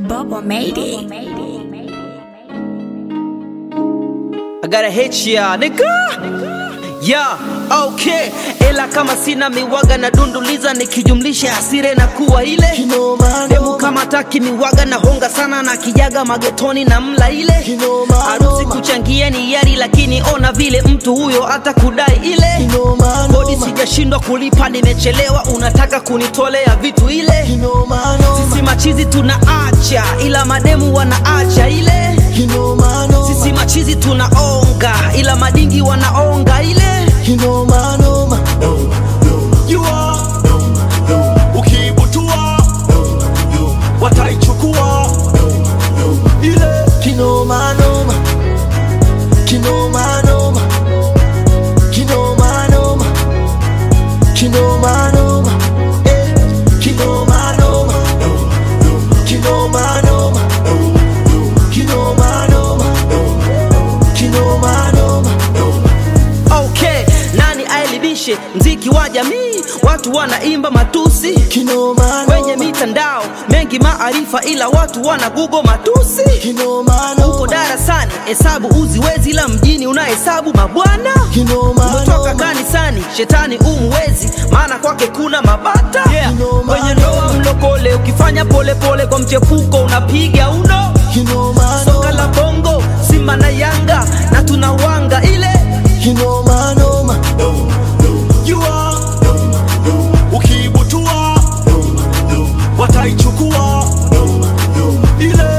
Bubba made it. I gotta hit ya, nigga. Yeah, okay. Ela kama sina miwaga na dunduliza, nikijumlisha hasire na kuwa ile demu kama taki miwaga na honga sana, na kijaga magetoni na mla ile harusi kuchangia ni yari, lakini ona vile mtu huyo hata kudai ile kodi sijashindwa kulipa, nimechelewa unataka kunitolea vitu ile. Sisi machizi tunaacha ila mademu wanaacha ile. Sisi machizi tunaonga ila madingi wanaonga ile. Ukibutua wataichukua ile. Kinoma noma, kinoma noma, kinoma noma, kinoma noma, kinoma noma, kinoma noma, kinoma noma, kinoma noma. Okay, nani aelibishe mziki wa jamii? Watu wanaimba matusi kwenye mitandao, mengi maarifa ila watu wana google matusi. Uko darasani hesabu uziwezi, ila mjini unahesabu mabwana. Umetoka kanisani shetani umwezi, maana kwake kuna mabata. Kwenye ndoa mlokole, ukifanya pole pole kwa mchepuko unapiga uno. Soka la bongo Simba na Yanga na tunawanga ile. Kinoma noma, ukibutua wataichukua ile.